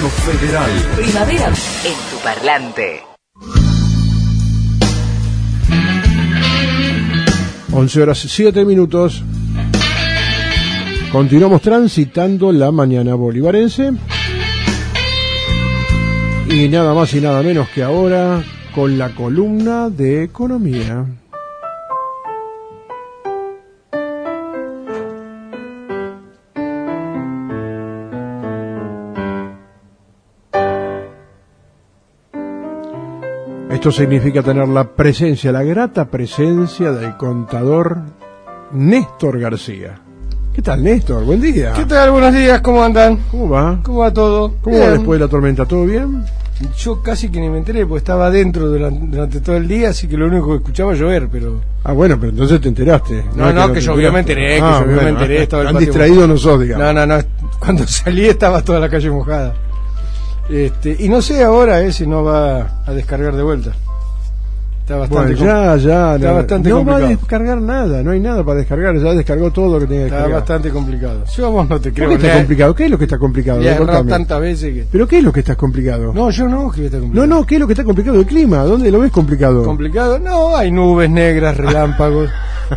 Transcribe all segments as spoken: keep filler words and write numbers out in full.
Cabildo Federal. Primavera en tu parlante. once horas siete minutos. Continuamos transitando la mañana bolivarense. Y nada más y nada menos que ahora con la columna de economía. Esto significa tener la presencia, la grata presencia del contador Néstor García. ¿Qué tal, Néstor? Buen día. ¿Qué tal? Buenos días, ¿cómo andan? ¿Cómo va? ¿Cómo va todo? ¿Cómo bien. va después de la tormenta? ¿Todo bien? Yo casi que ni me enteré, porque estaba adentro durante, durante todo el día, así que lo único que escuchaba era llover, pero... Ah, bueno, pero entonces te enteraste. No, no, que, que llovió me enteré, que ah, llovió bueno, me enteré. Estaba el tan patio distraído mojado. no sos, digamos. No, no, no, cuando salí estaba toda la calle mojada. Este, y no sé ahora eh, si no va a descargar de vuelta. Está bastante bueno, ya, ya, está no, bastante no complicado. va a descargar nada, no hay nada para descargar, ya descargó todo lo que tenía que Está descargar. bastante complicado. Yo a vos no te creo. ¿Por qué está complicado? ¿Qué es lo que está complicado? Le he errado Contame. tantas veces que... ¿Pero qué es lo que está complicado? No, yo no, que está No, complicado. no, ¿qué es lo que está complicado? El clima, ¿dónde lo ves complicado? ¿Complicado? No, hay nubes negras, relámpagos,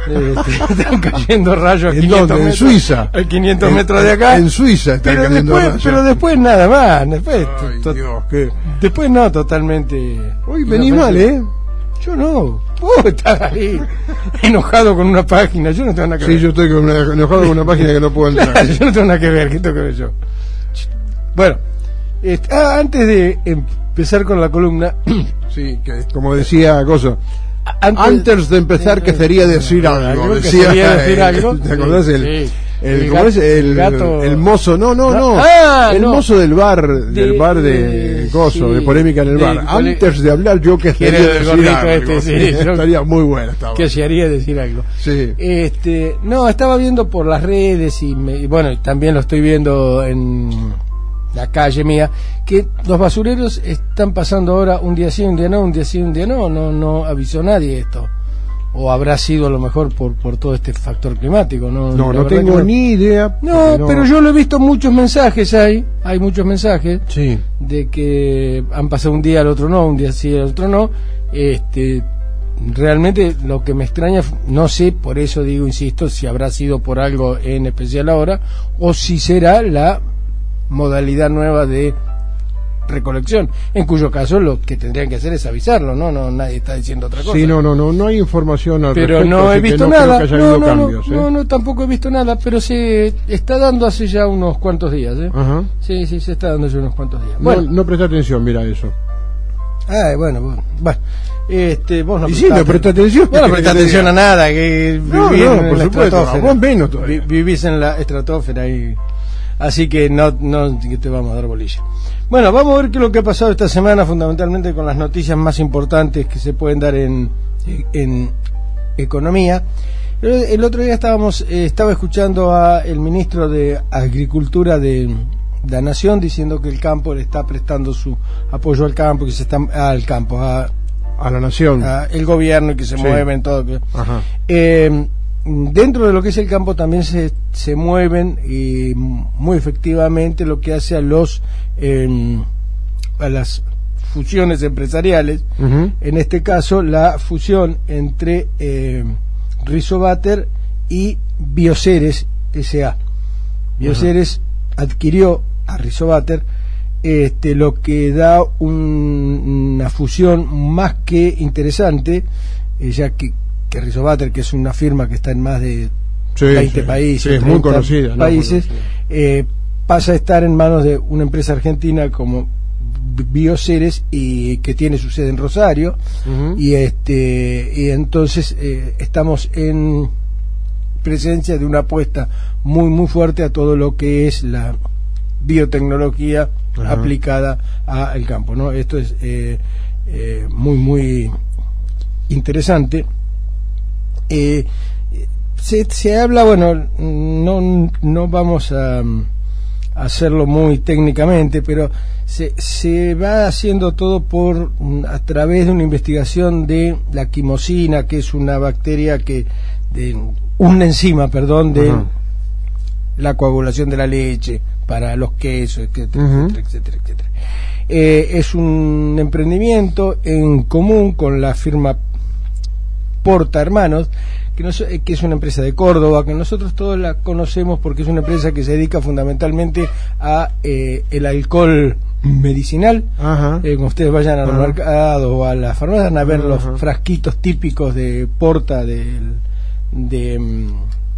este, están cayendo rayos a ¿En quinientos dónde? ¿En metros, Suiza? a quinientos En- metros de acá. En Suiza están pero cayendo después, rayos. pero después nada más, después, Ay, to- Dios, qué... después no, totalmente. Hoy venís mal, ¿eh? Yo no, vos estás ahí enojado con una página, yo no tengo nada que Sí, ver. yo estoy con una, enojado con una página que no puedo entrar. yo no tengo nada que ver, ¿qué tengo que ver yo? Bueno, este, ah, antes de empezar con la columna, Sí, que como decía Gozo, antes, antes de empezar que quería decir algo, Creo que decía, quería decir algo. ¿te acordás? Sí, El, sí. el, El ¿cómo gato- es? El, el gato- el mozo, no, no, no, Ah, el no. mozo del bar, del De- bar de de- Gozo, sí, de polémica en el de bar. pole- Antes de hablar yo que ¿Quién quería era el decir gordito algo. este? Sí, yo- Estaría muy bueno. Estaba. que se haría decir algo. Sí. Este, no, estaba viendo por las redes y, me, y bueno, también lo estoy viendo en la calle mía, que los basureros están pasando ahora un día sí, un día no, un día sí, un día no, no, no avisó nadie esto. O habrá sido a lo mejor por, por todo este factor climático, ¿no? No, La no verdad tengo que no. ni idea. No, porque pero yo lo he visto muchos mensajes ahí, hay muchos mensajes Sí. de que han pasado un día, al otro no, un día sí, al otro no. Este, realmente lo que me extraña, no sé, por eso digo, insisto, si habrá sido por algo en especial ahora, o si será la modalidad nueva de recolección, en cuyo caso lo que tendrían que hacer es avisarlo, no, no, nadie está diciendo otra cosa. Sí, no, no, no, no hay información al Pero respecto, no he así que visto no creo nada, que haya no, habido no, cambios, no, ¿eh? no, no, tampoco he visto nada, pero se está dando hace ya unos cuantos días, ¿eh? Ajá. Sí, sí, se está dando hace unos cuantos días. No, Bueno, no presta atención, mira eso. ay, bueno, bueno, bueno, este, vos no Y sí, no presta atención. Vos no ¿Qué presta querés que te atención a diga? nada, que No, vivís no, en por la supuesto, estratosfera. a vos menos todavía. Vi- Vivís en la estratosfera y así que no, no que te vamos a dar bolilla. Bueno, vamos a ver qué es lo que ha pasado esta semana, fundamentalmente con las noticias más importantes que se pueden dar en, en economía. El, el otro día estábamos, eh, estaba escuchando a el ministro de Agricultura de la Nación diciendo que el campo le está prestando su apoyo al campo, que se está al campo, a, A la nación. a el gobierno y que se Sí. mueven todo. que- Ajá. eh, dentro de lo que es el campo también se, se mueven y muy efectivamente lo que hace a los eh, a las fusiones empresariales, Ujú. en este caso la fusión entre eh, Rizobater y Bioceres S A Bioceres adquirió a Rizobater, este, lo que da un- una fusión más que interesante, eh, ya que que Rizobater, que es una firma que está en más de Sí, veinte sí. países, Sí, es muy treinta conocida, ¿no? países, Muy conocida. eh, pasa a estar en manos de una empresa argentina como Bioceres y que tiene su sede en Rosario. Ujú. Y este y entonces eh, estamos en presencia de una apuesta muy muy fuerte a todo lo que es la biotecnología Ajá. aplicada al campo, ¿no? Esto es eh, eh, muy muy interesante. Eh, se, se habla, bueno, no, no vamos a, a hacerlo muy técnicamente, pero se, se va haciendo todo por a través de una investigación de la quimosina, que es una bacteria que de una enzima, perdón, de Ajá. la coagulación de la leche, para los quesos, etcétera, Uh-huh. etcétera, etcétera, etcétera. Eh, es un emprendimiento en común con la firma Porta Hermanos, que, nos, que es una empresa de Córdoba, que nosotros todos la conocemos porque es una empresa que se dedica fundamentalmente a eh, el alcohol medicinal. Ajá. Eh, como ustedes vayan al Ajá. mercado o a la farmacia, van a ver Ajá. los frasquitos típicos de Porta del, de mm,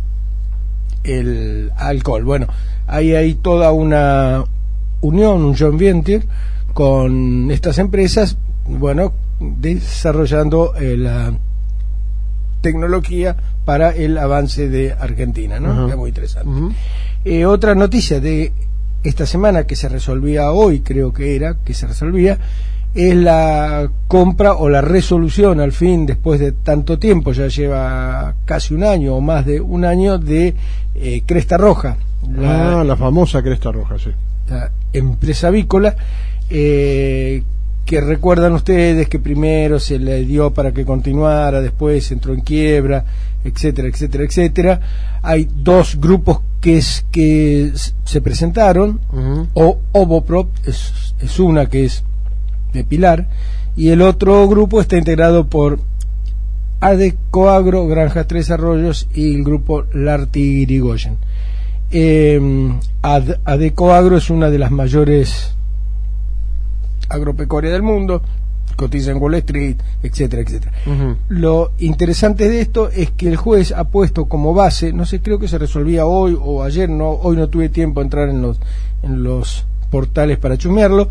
el alcohol. Bueno, ahí hay toda una unión, un joint venture con estas empresas, bueno, desarrollando eh, la tecnología para el avance de Argentina, ¿no? Ajá. Es muy interesante. Uh-huh. Eh, otra noticia de esta semana que se resolvía hoy, creo que era, que se resolvía, es la compra o la resolución al fin, después de tanto tiempo, ya lleva casi un año o más de un año, de eh, Cresta Roja, la, Ah, la famosa Cresta Roja, sí. la empresa avícola, eh, que recuerdan ustedes que primero se le dio para que continuara, después entró en quiebra, etcétera, etcétera, etcétera. Hay dos grupos que es que se presentaron, Uh-huh. o Ovoprop es, es una que es de Pilar, y el otro grupo está integrado por Adecoagro, Granja Tres Arroyos, y el grupo Larti Irigoyen. Eh, Ad, Adecoagro es una de las mayores agropecuarias del mundo, cotiza en Wall Street, etcétera, etcétera. Uh-huh. Lo interesante de esto es que el juez ha puesto como base, no sé, creo que se resolvía hoy o ayer, no, hoy no tuve tiempo a entrar en los en los portales para chumearlo.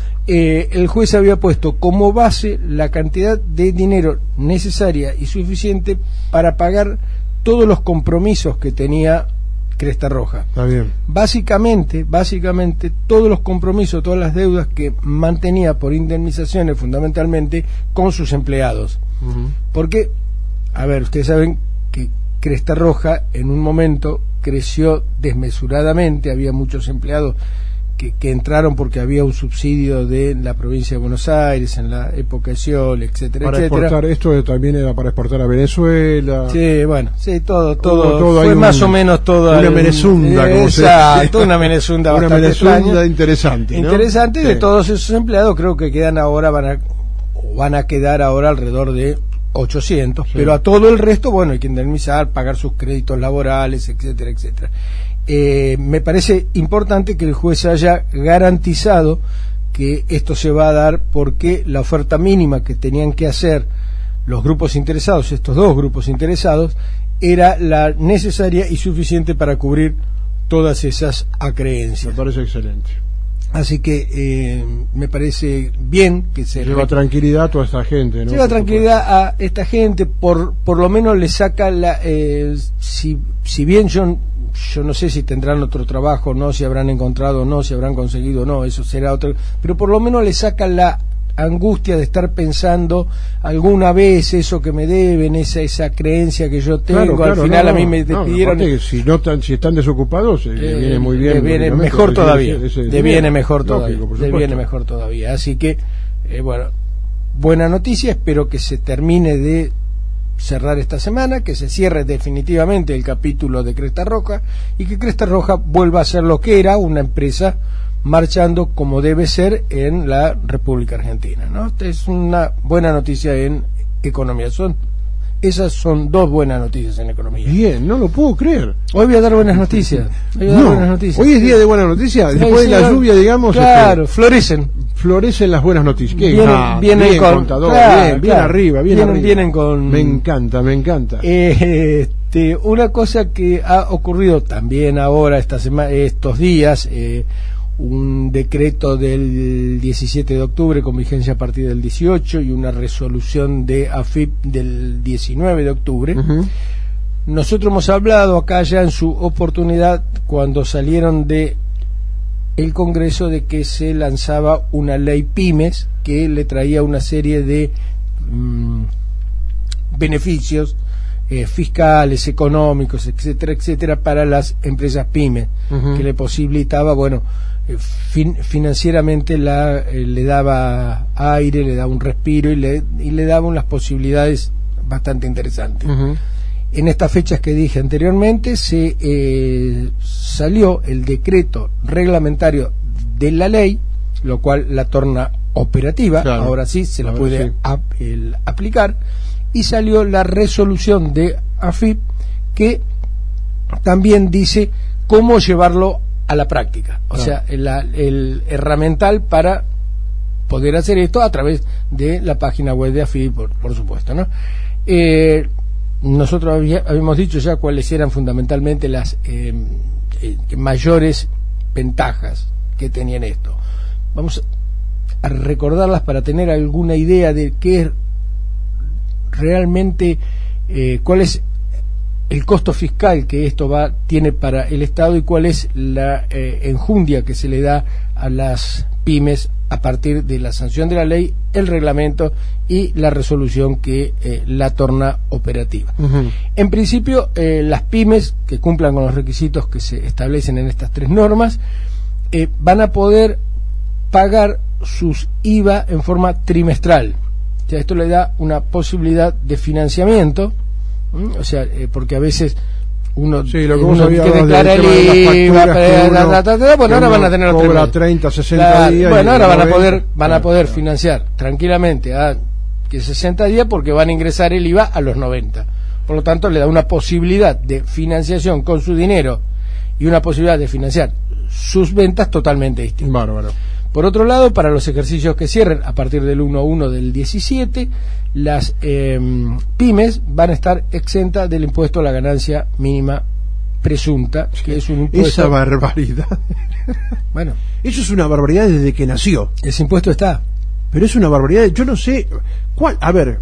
Eh, el juez había puesto como base la cantidad de dinero necesaria y suficiente para pagar todos los compromisos que tenía Cresta Roja. Está bien. Básicamente, básicamente todos los compromisos, todas las deudas que mantenía por indemnizaciones fundamentalmente con sus empleados. Uh-huh. Porque, a ver, ustedes saben que Cresta Roja en un momento creció desmesuradamente, había muchos empleados que, que entraron porque había un subsidio de la provincia de Buenos Aires en la época de Sciol, etcétera, Para etcétera. exportar, esto también era para exportar a Venezuela. Sí, bueno, sí, todo, todo, todo, fue hay más un- o menos todo. una menezunda, como se Exacto, dice. una menezunda Una bastante menezunda extraña. interesante, ¿no? Interesante, Sí. de todos esos empleados creo que quedan ahora, van a, o van a quedar ahora alrededor de ochocientos, Sí. pero a todo el resto, bueno, hay que indemnizar, pagar sus créditos laborales, etcétera, etcétera. Eh, me parece importante que el juez haya garantizado que esto se va a dar porque la oferta mínima que tenían que hacer los grupos interesados, estos dos grupos interesados, era la necesaria y suficiente para cubrir todas esas Me acreencias. parece excelente. Así que eh, me parece bien que se Lleva re- tranquilidad a toda esta gente, ¿no? lleva Por tranquilidad a esta gente, por por lo menos le saca la eh, si si bien yo yo no sé si tendrán otro trabajo o no, si habrán encontrado o no, si habrán conseguido o no, eso será otro, pero por lo menos le saca la angustia de estar pensando alguna vez eso que me deben, esa esa creencia que yo tengo. Claro, claro, al final no, a mí no, me no, despidieron. aparte que si no están, si están desocupados, eh, le Eh, viene muy bien. le viene lógicamente, mejor recibir todavía, ese- ese le dinero. viene mejor Lógico, todavía, por le supuesto. viene mejor todavía. Así que, eh, bueno, buena noticia, espero que se termine de cerrar esta semana, que se cierre definitivamente el capítulo de Cresta Roja y que Cresta Roja vuelva a ser lo que era, una empresa marchando como debe ser en la República Argentina, ¿no? Esta es una buena noticia en economía. Son esas son dos buenas noticias en economía. Bien, no lo puedo creer. Hoy voy a dar buenas noticias. Hoy voy a dar No, buenas noticias. hoy es día de buenas noticias. Después Sí, de la sí, lluvia, digamos, claro, este, florecen. florecen las buenas noticias. Qué Vienen- grande, vienen bien, con- contador, claro, bien, bien claro. arriba, bien Vienen- arriba. vienen con- Me encanta, me encanta. Eh, este, una cosa que ha ocurrido también ahora esta sema- estos días, eh, un decreto del diecisiete de octubre con vigencia a partir del dieciocho y una resolución de A F I P del diecinueve de octubre. Ujú. Nosotros hemos hablado acá ya en su oportunidad cuando salieron de el Congreso de que se lanzaba una ley pymes que le traía una serie de mm, beneficios eh, fiscales, económicos, etcétera, etcétera, para las empresas pymes, Ujú. que le posibilitaba, bueno, eh, fin- financieramente la, eh, le daba aire, le daba un respiro y le, y le daba unas posibilidades bastante interesantes. Ujú. en estas fechas que dije anteriormente, se eh, salió el decreto reglamentario de la ley, lo cual la torna operativa, claro. Ahora sí se la ver, puede sí. ap el, aplicar, y salió la resolución de A F I P que también dice cómo llevarlo a la práctica, o claro. sea, el, el herramental para poder hacer esto a través de la página web de A F I P, por, por supuesto, ¿no? Eh, nosotros había, habíamos dicho ya cuáles eran fundamentalmente las eh, eh, mayores ventajas que tenían esto. Vamos a recordarlas para tener alguna idea de qué es realmente, eh, cuál es el costo fiscal que esto va tiene para el Estado y cuál es la eh, enjundia que se le da a las pymes a partir de la sanción de la ley, el reglamento y la resolución que eh, la torna operativa. Uh-huh. En principio, eh, las pymes que cumplan con los requisitos que se establecen en estas tres normas eh, van a poder pagar sus I V A en forma trimestral. O sea, esto le da una posibilidad de financiamiento, ¿m? O sea, eh, porque a veces uno, sí, lo que, uno que declara el I V A, bueno, ahora van a tener cobra treinta, sesenta días. Bueno, ahora van a poder van a poder financiar tranquilamente a que sesenta días porque van a ingresar el I V A a los noventa. Por lo tanto, le da una posibilidad de financiación con su dinero y una posibilidad de financiar sus ventas totalmente distintas. Bárbaro. Por otro lado, para los ejercicios que cierren a partir del uno a uno del diecisiete, las eh, pymes van a estar exentas del impuesto a la ganancia mínima presunta, que es un impuesto... Esa barbaridad. Bueno. Eso es una barbaridad desde que nació. Ese impuesto está. Pero es una barbaridad, yo no sé... ¿Cuál? A ver,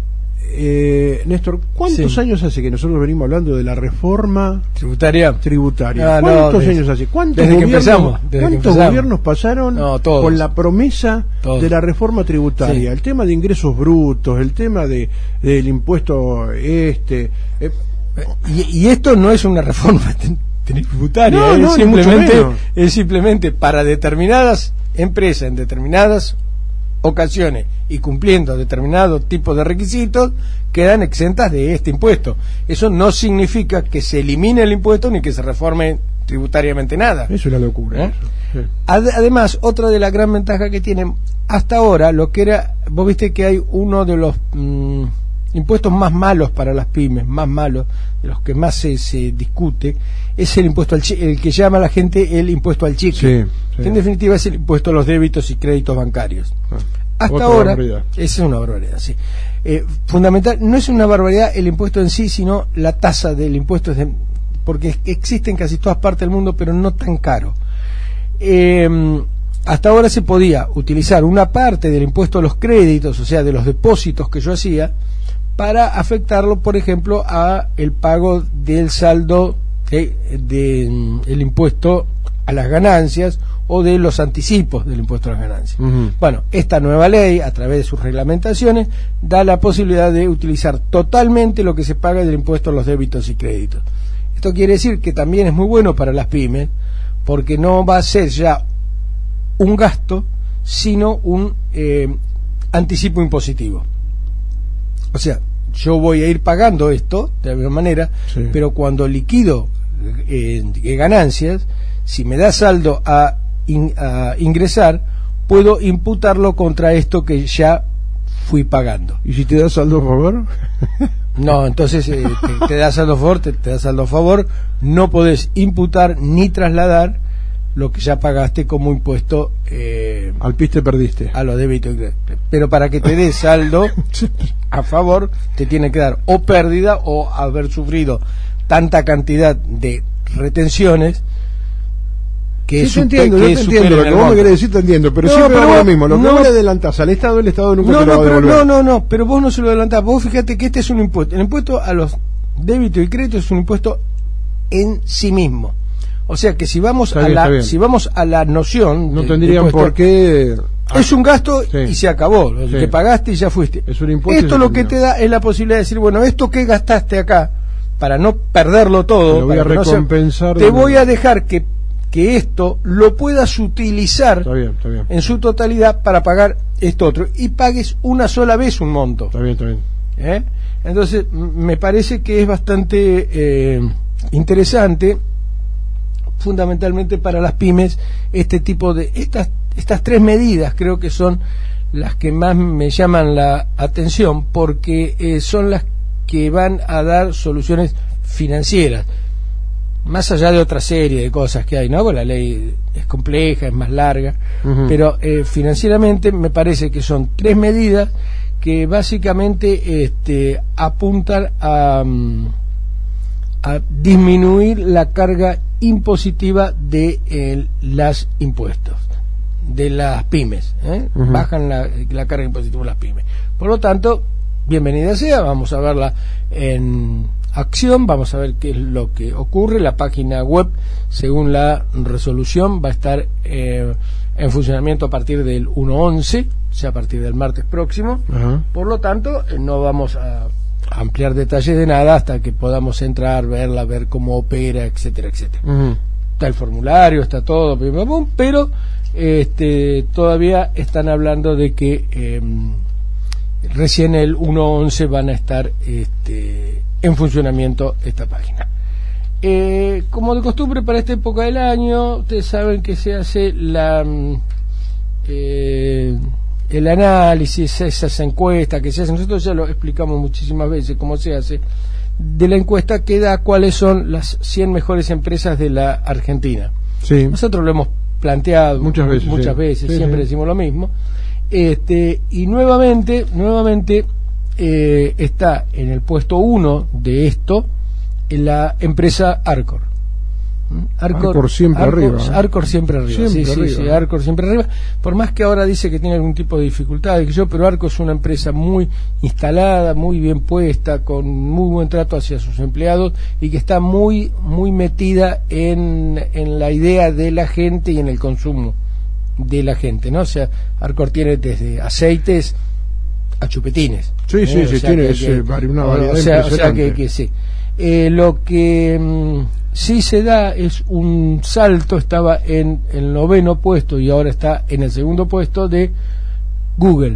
eh, Néstor, ¿cuántos sí. años hace que nosotros venimos hablando de la reforma tributaria? Tributaria. Ah, ¿Cuántos no, desde, años hace? ¿Cuántos, desde gobiernos, que empezamos, desde ¿cuántos que empezamos. gobiernos pasaron no, con la promesa todos. de la reforma tributaria? Sí. El tema de ingresos brutos, el tema de del impuesto este... Eh, y, y esto no es una reforma tributaria, no, es, no, simplemente, es simplemente para determinadas empresas en determinadas ocasiones y cumpliendo determinados tipos de requisitos quedan exentas de este impuesto. Eso no significa que se elimine el impuesto ni que se reforme tributariamente nada. Es una locura. ¿Eh? Eso. Sí. Ad además, otra de las gran ventajas que tienen hasta ahora, lo que era, vos viste que hay uno de los mmm, impuestos más malos para las pymes, más malos, de los que más se, se discute, es el impuesto al chicle, el que llama a la gente el impuesto al chicle. Sí, sí. En definitiva es el impuesto a los débitos y créditos bancarios. Ah, hasta ahora, esa es una barbaridad, sí. Eh, fundamental, no es una barbaridad el impuesto en sí, sino la tasa del impuesto, de, porque existe en casi todas partes del mundo, pero no tan caro. Eh, hasta ahora se podía utilizar una parte del impuesto a los créditos, o sea, de los depósitos que yo hacía, para afectarlo, por ejemplo, a el pago del saldo de, de el impuesto a las ganancias o de los anticipos del impuesto a las ganancias. Uh-huh. Bueno, esta nueva ley, a través de sus reglamentaciones, da la posibilidad de utilizar totalmente lo que se paga del impuesto a los débitos y créditos. Esto quiere decir que también es muy bueno para las pymes, porque no va a ser ya un gasto, sino un eh, anticipo impositivo. O sea, yo voy a ir pagando esto de alguna manera, sí. pero cuando liquido eh, ganancias, si me da saldo a, in, a ingresar, puedo imputarlo contra esto que ya fui pagando. ¿Y si te da saldo a favor? No, entonces eh, te, te da saldo a favor, te, te da saldo a favor, no podés imputar ni trasladar lo que ya pagaste como impuesto eh, al piste perdiste a los débitos, pero para que te dé saldo a favor te tiene que dar o pérdida o haber sufrido tanta cantidad de retenciones que sí, te entiendo, yo te entiendo lo que vos me querés decir, te entiendo, pero no, siempre pero vos, lo mismo, lo que no, vos le adelantás al Estado, el Estado nunca no, te lo no, va a devolver. No, no, no, pero vos no se lo adelantás, vos fíjate que este es un impuesto, el impuesto a los débitos y créditos es un impuesto en sí mismo. O sea que si vamos está a bien, la si vamos a la noción no de, tendrían de por qué es un gasto sí. y se acabó, lo sí. que pagaste y ya fuiste. Es un impuesto. Esto lo que te da es la posibilidad de decir, bueno, esto que gastaste acá para no perderlo todo, te voy para a recompensar, no sea, te voy a dejar que que esto lo puedas utilizar está bien, está bien. en su totalidad para pagar esto otro y pagues una sola vez un monto. Está bien, está bien. ¿eh? Entonces me parece que es bastante eh, interesante, fundamentalmente para las pymes, este tipo de estas estas tres medidas. Creo que son las que más me llaman la atención, porque eh, son las que van a dar soluciones financieras, más allá de otra serie de cosas que hay, ¿no? Porque la ley es compleja, es más larga, uh-huh. pero eh, financieramente me parece que son tres medidas que básicamente este, apuntan a, a disminuir la carga impositiva de eh, las impuestos, de las pymes, ¿eh? Uh-huh. Bajan la, la carga impositiva de las pymes. Por lo tanto, bienvenida sea, vamos a verla en acción, vamos a ver qué es lo que ocurre. La página web, según la resolución, va a estar eh, en funcionamiento a partir del uno once, o sea, a partir del martes próximo. Uh-huh. Por lo tanto, eh, no vamos a ampliar detalles de nada hasta que podamos entrar, verla, ver cómo opera, etcétera, etcétera. Uh-huh. Está el formulario, está todo, pero este, todavía están hablando de que eh, recién el uno once van a estar este, en funcionamiento esta página. Eh, como de costumbre para esta época del año, ustedes saben que se hace la eh, el análisis, esas encuestas que se hacen. Nosotros ya lo explicamos muchísimas veces cómo se hace, de la encuesta que da cuáles son las cien mejores empresas de la Argentina. Sí. Nosotros lo hemos planteado muchas veces, muchas sí. veces sí, siempre sí. decimos lo mismo. Este, y nuevamente, nuevamente eh, está en el puesto uno de esto en la empresa Arcor. Arcor, Arcor siempre Arcor, arriba. ¿eh? Arcor siempre arriba. Siempre sí, arriba. sí, sí, Arcor siempre arriba. Por más que ahora dice que tiene algún tipo de dificultades, que yo, pero Arcor es una empresa muy instalada, muy bien puesta, con muy buen trato hacia sus empleados y que está muy, muy metida en, en la idea de la gente y en el consumo de la gente, ¿no? O sea, Arcor tiene desde aceites a chupetines. Sí, ¿eh? sí, sí, tiene que, ese, que, una variedad o sea, impresionante. O sea que, que sí. Eh, lo que mm, sí se da es un salto, estaba en el noveno puesto y ahora está en el segundo puesto de Google.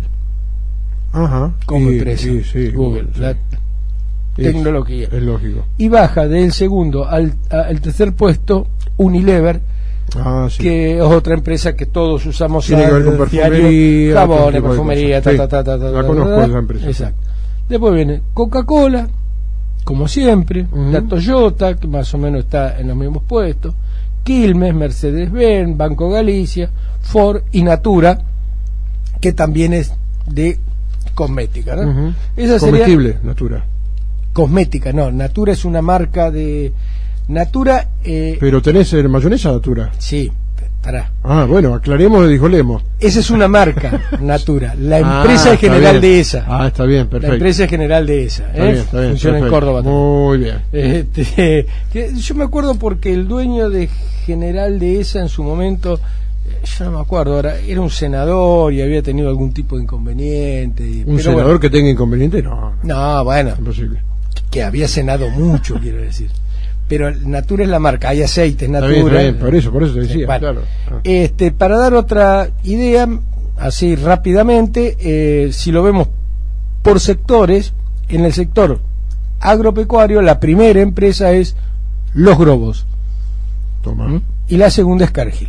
Ajá. Como sí, empresa. Sí, sí, Google, sí. la tecnología. Es lógico. Y baja del segundo al, al tercer puesto Unilever. Ah, sí. Que es otra empresa que todos usamos. Tiene que ver con perfumería, jabones, perfumería, ta, ta, ta, ta, ta, la ta, conozco ta, ta, esa empresa. Exacto. Después viene Coca-Cola, como siempre, uh-huh. la Toyota, que más o menos está en los mismos puestos, Quilmes, Mercedes-Benz, Banco Galicia, Ford y Natura, que también es de cosmética, ¿no? Uh-huh. Esa comestible, sería Natura. Cosmética, no, Natura es una marca de Natura. Eh, Pero tenés eh, mayonesa Natura. Sí, pará. Ah, bueno, aclaremos, dijo Lemos. Esa es una marca, Natura. La empresa ah, es general bien. de esa. Ah, está bien, perfecto. La empresa es general de esa. Está ¿eh? bien, está bien, funciona perfecto. en Córdoba también. Muy bien. Este, que yo me acuerdo porque el dueño de general de esa en su momento, yo no me acuerdo ahora, era un senador y había tenido algún tipo de inconveniente. Y, ¿Un pero senador bueno, que tenga inconveniente? No. No, bueno. Imposible. Que había cenado mucho, quiero decir. Pero Natura es la marca, hay aceites Natura. Está bien, está bien, por eso, por eso te decía, bueno, claro. Ah. Este, para dar otra idea, así rápidamente, eh, si lo vemos por sectores, en el sector agropecuario, la primera empresa es Los Grobos. Toma. ¿Mm? Y la segunda es Cargill.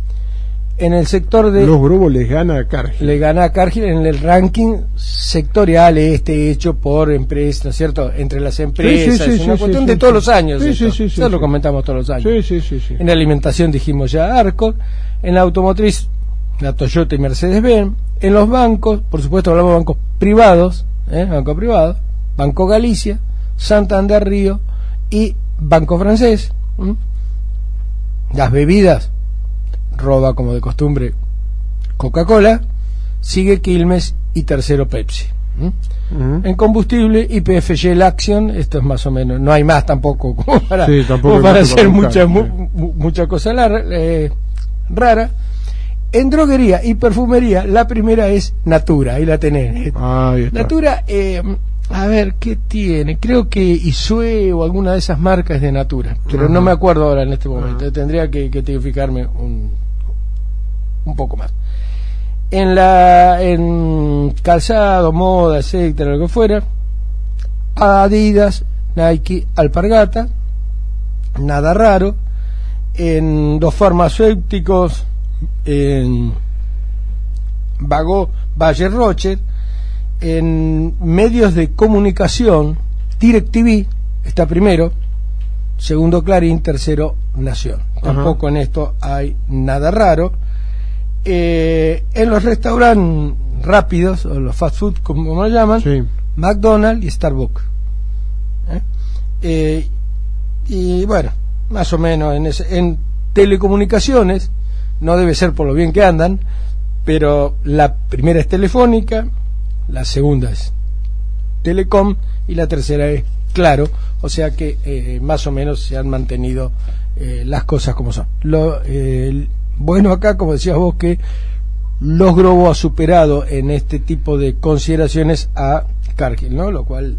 En el sector de... Los Grobos les gana a Cargill. Le gana a Cargill en el ranking sectorial este hecho por empresas, ¿no es cierto? Entre las empresas, sí, sí, sí, es una sí, cuestión sí, de sí, todos sí. los años. Sí, esto. sí, sí, sí, ya sí. lo comentamos todos los años. Sí, sí, sí, sí. En la alimentación dijimos ya Arcor, en la automotriz la Toyota y Mercedes-Benz, en los bancos, por supuesto hablamos de bancos privados, ¿eh? Banco privado, Banco Galicia, Santander Río y Banco Francés. ¿Mm? Las bebidas, roba como de costumbre Coca-Cola, sigue Quilmes y tercero Pepsi. ¿Mm? Uh-huh. En combustible Y P F Shell Action, esto es más o menos, no hay más tampoco como para, sí, tampoco como para hacer mucha, sí. mu, mucha cosa lar, eh, rara. En droguería y perfumería, la primera es Natura, ahí la tenés. Ahí está. Natura, eh, a ver, ¿qué tiene? Creo que Isue o alguna de esas marcas es de Natura, pero uh-huh. no me acuerdo ahora en este momento, uh-huh. tendría que, que fijarme un, un poco más. En la en calzado, moda, etcétera, lo que fuera, Adidas, Nike, Alpargata, nada raro. En los farmacéuticos, en Vago, Bayer Rocher. En medios de comunicación, DirecTV está primero, segundo Clarín, tercero Nación. Tampoco en esto hay nada raro. Eh, en los restaurantes rápidos, o los fast food como lo llaman, Sí. McDonald's y Starbucks. ¿Eh? Eh, y bueno, más o menos en, ese, en telecomunicaciones, no debe ser por lo bien que andan, pero la primera es Telefónica, la segunda es Telecom y la tercera es Claro, o sea que eh, más o menos se han mantenido eh, las cosas como son. Lo eh, bueno acá, como decías vos, que Los Globo ha superado en este tipo de consideraciones a Cargill, ¿no? Lo cual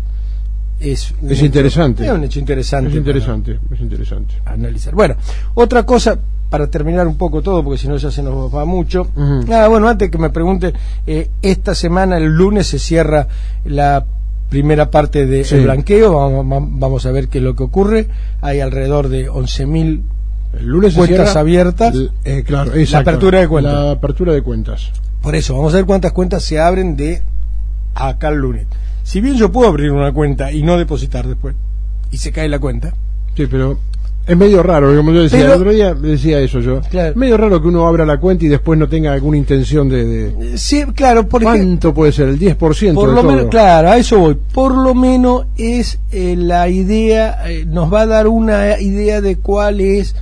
es un Es hecho, interesante. es un hecho interesante. Es interesante, es interesante. Analizar. Bueno, otra cosa para terminar un poco todo, porque si no ya se nos va mucho. Uh-huh. Nada, bueno, antes que me pregunte, eh, esta semana, el lunes, se cierra la primera parte del Sí. blanqueo. Vamos, vamos a ver qué es lo que ocurre. Hay alrededor de once mil El lunes se cuentas cierra, abiertas. l- eh, claro, exacto. La apertura de cuentas. La apertura de cuentas. Por eso, vamos a ver cuántas cuentas se abren de acá al lunes. Si bien yo puedo abrir una cuenta y no depositar después, y se cae la cuenta. Sí, pero es medio raro, como yo decía, Pero- el otro día decía eso yo. Claro. Medio raro que uno abra la cuenta y después no tenga alguna intención de... de- Eh, Sí, claro, porque ¿Cuánto puede ser? ¿El diez por ciento por de lo todo? menos, claro, a eso voy. Por lo menos es eh, la idea, eh, nos va a dar una idea de cuál es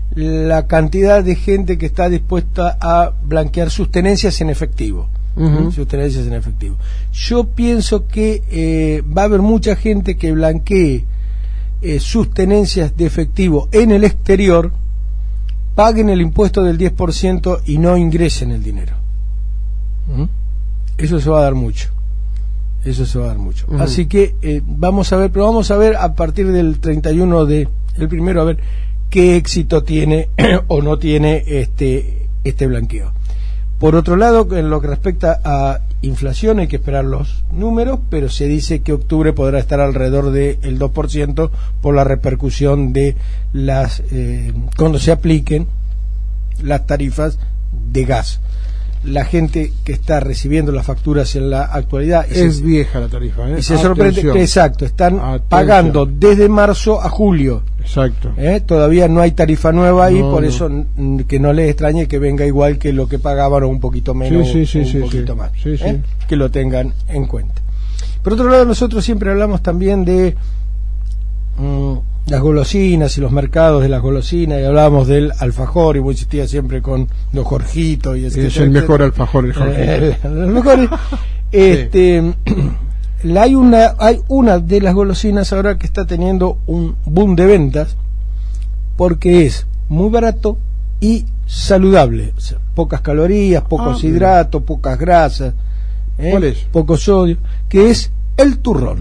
la cantidad de gente que está dispuesta a blanquear sus tenencias en efectivo. Ujú. Sus tenencias en efectivo. Yo pienso que eh, va a haber mucha gente que blanquee eh, sus tenencias de efectivo en el exterior, paguen el impuesto del diez por ciento y no ingresen el dinero. ¿Mm? Eso se va a dar mucho. Eso se va a dar mucho. Ujú. Así que eh, vamos a ver, pero vamos a ver a partir del treinta y uno de el primero, a ver qué éxito tiene o no tiene este este blanqueo. Por otro lado, en lo que respecta a inflación, hay que esperar los números, pero se dice que octubre podrá estar alrededor del dos por ciento por la repercusión de las eh, cuando se apliquen las tarifas de gas. La gente que está recibiendo las facturas en la actualidad y Es se, vieja la tarifa, ¿eh? y se sorprende Atención. que, exacto, están Atención. pagando desde marzo a julio. Exacto. ¿Eh? Todavía no hay tarifa nueva ahí, No, por no. eso mm, que no les extrañe que venga igual que lo que pagaban o un poquito menos, Sí, sí, sí, o un sí, poquito sí. más. Sí, ¿eh? sí. Que lo tengan en cuenta. Por otro lado, nosotros siempre hablamos también de mm, las golosinas y los mercados de las golosinas, y hablábamos del alfajor, y vos insistías siempre con los Jorgitos. Y Es el mejor alfajor, el Jorge. los mejores. Este, la- hay una hay una de las golosinas ahora que está teniendo un boom de ventas porque es muy barato y saludable. O sea, pocas calorías, pocos Ah, hidratos, pocas grasas, ¿eh? ¿Cuál es? Poco sodio, que es el turrón.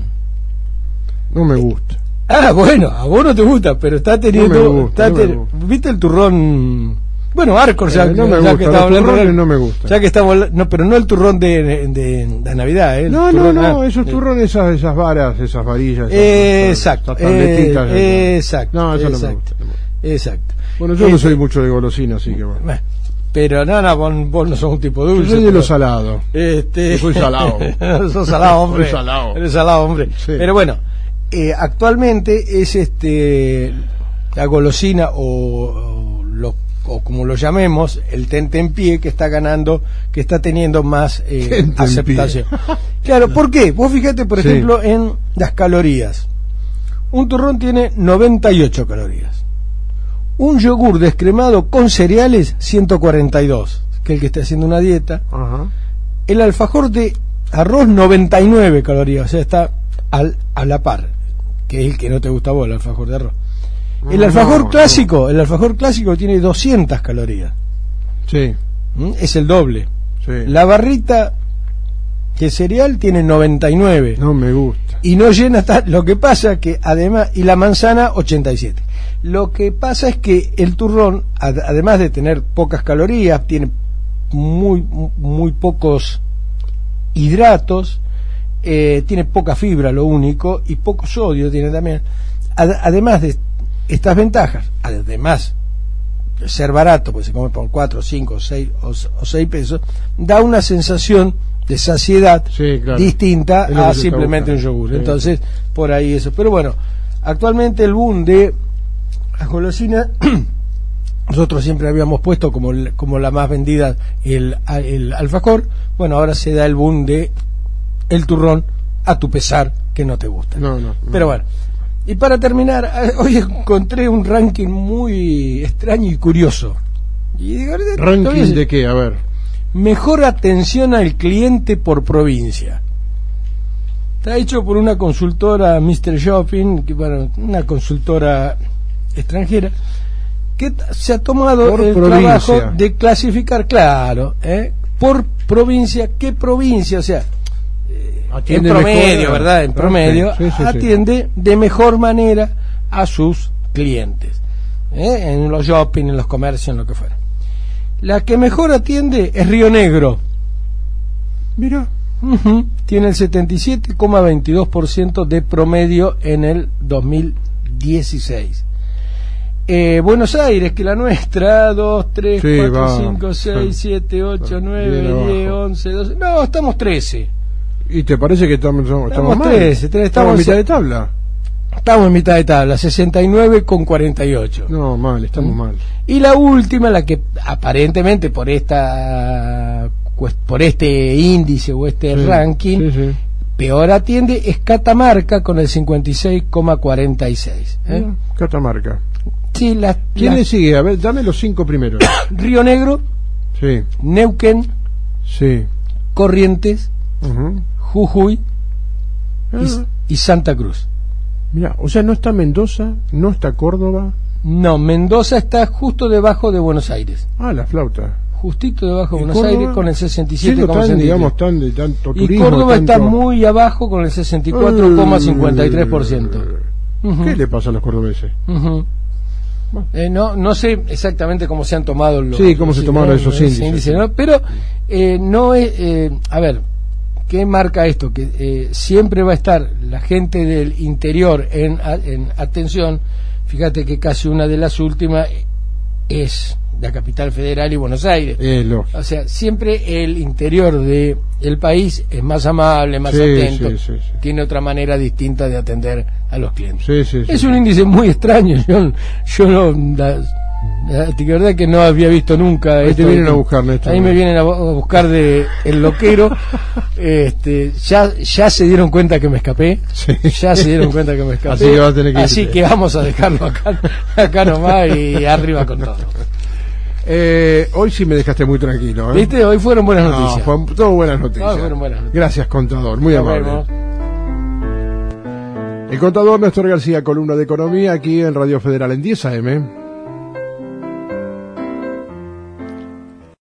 No me gusta. Ah, bueno, a vos no te gusta, pero está teniendo... No me gusta, está no me ten- gusta. ¿Viste el turrón? Bueno, Arcor, ya, Eh, no me ya gusta, que los estamos hablando... turrones no me gustan. Ya que estamos... habla- No, pero no el turrón de, de, de- de Navidad, ¿eh? El No, no, turrón, no, ah, esos eh, turrones, esas, esas varas, esas varillas. esas- Eh, esas- exacto, esas tabletitas, eh, esas- exacto, No, eso no me exacto. gusta. no me gusta. Exacto. Bueno, yo no Eh, soy mucho de golosina, así que bueno. bueno, pero no, no, vos, vos no sos un tipo Yo dulce. soy de pero- lo salado. Este... Yo soy salado. sos salado, hombre. Soy salado. Eres salado, hombre. Sí. Pero bueno, eh, actualmente es este la golosina o, o, lo, o como lo llamemos, el tentempié que está ganando, que está teniendo más eh, Tentempié. aceptación. Claro, ¿por qué? Vos fíjate, por Sí. ejemplo, en las calorías. Un turrón tiene noventa y ocho calorías. Un yogur descremado con cereales, ciento cuarenta y dos, que el que esté haciendo una dieta. Ajá. El alfajor de arroz, noventa y nueve calorías, o sea, está al, a la par, que es el que no te gusta a vos, el alfajor de arroz. El No, alfajor no. clásico, el alfajor clásico tiene doscientas calorías. Sí, ¿Mm? Es el doble. sí. La barrita de cereal tiene noventa y nueve. No me gusta. Y no llena hasta, lo que pasa que además, y la manzana ochenta y siete. Lo que pasa es que el turrón, ad- además de tener pocas calorías, tiene muy muy pocos hidratos, eh, tiene poca fibra, lo único, y poco sodio tiene también. Ad- además de estas ventajas, además de ser barato, pues se come por cuatro, cinco, seis o seis pesos, da una sensación de saciedad sí, claro. distinta Es lo a que se simplemente un está buscando. yogur. Sí. Entonces, por ahí eso. Pero bueno, actualmente el boom de las golosinas, nosotros siempre habíamos puesto como, como la más vendida el, el alfajor. Bueno, ahora se da el boom de el turrón, a tu pesar que no te gusta. No, no, no. Pero bueno, y para terminar, hoy encontré un ranking muy extraño y curioso. Y digo, ¿ranking de qué? A ver. Mejor atención al cliente por provincia. Está hecho por una consultora mister Shopping, que, bueno, una consultora extranjera, que se ha tomado por el provincia. trabajo de clasificar, claro, ¿eh? por provincia, ¿qué provincia? O sea, eh, en promedio, mejor, ¿verdad? En promedio, sí, sí, sí, atiende sí. de mejor manera a sus clientes, ¿eh? En los shopping, en los comercios, en lo que fuera. La que mejor atiende es Río Negro. Mira. Uh-huh. Tiene el setenta y siete coma veintidós por ciento de promedio en el dos mil dieciséis. Eh, Buenos Aires, que la nuestra, dos, tres, sí, cuatro, cinco, seis, siete, ocho, nueve, diez, once, doce. No, estamos trece. ¿Y te parece que estamos, estamos, estamos mal? trece, estamos, estamos en mitad de tabla. Estamos en mitad de tabla, sesenta y nueve con cuarenta y ocho. No, mal, estamos ¿Mm? mal. Y la última, la que aparentemente por esta por este índice o este sí, ranking sí, sí. peor atiende, es Catamarca con el cincuenta y seis coma cuarenta y seis. ¿eh? Catamarca. Sí, la, ¿Quién la... le sigue? A ver, dame los cinco primeros. Río Negro, sí. Neuquén, sí. Corrientes, uh-huh. Jujuy uh-huh. y, y Santa Cruz. Mira, o sea, no está Mendoza, no está Córdoba. No, Mendoza está justo debajo de Buenos Aires. Ah, la flauta. Justito debajo de Buenos Córdoba? Aires con el sesenta y siete coma Sí, sesenta y tres. digamos, tan de tanto y turismo, Córdoba tanto... está muy abajo con el sesenta y cuatro coma cincuenta y tres por ciento. Uh-huh. ¿Qué le pasa a los cordobeses? Uh-huh. Bueno. Eh, no, no sé exactamente cómo se han tomado los... Sí, cómo los, se tomaron ¿no? esos índices. índices, ¿no? Pero eh, no es... Eh, a ver, ¿qué marca esto? Que eh, siempre va a estar la gente del interior en, en atención. Fíjate que casi una de las últimas es la Capital Federal y Buenos Aires. Eh, o sea, siempre el interior de el país es más amable, más sí, atento, sí, sí, sí. tiene otra manera distinta de atender a los clientes. Sí, sí, es sí, un sí. índice muy extraño. Yo, yo no... La, la, la verdad que no había visto nunca. Ahí esto, te vienen a buscar, Néstor. Ahí me vienen a, a buscar de el loquero. este, ya, ya se dieron cuenta que me escapé. Sí. Ya se dieron cuenta que me escapé. Así que, vas a tener que, Así que vamos a dejarlo acá, acá nomás y arriba con todo. Eh, hoy sí me dejaste muy tranquilo, ¿eh? ¿Viste? Hoy fueron buenas no, noticias. Fueron todo buenas noticias. No, fueron buenas noticias. Gracias, contador. Muy Nos amable. vemos. El contador Néstor García, columna de economía aquí en Radio Federal en diez A M.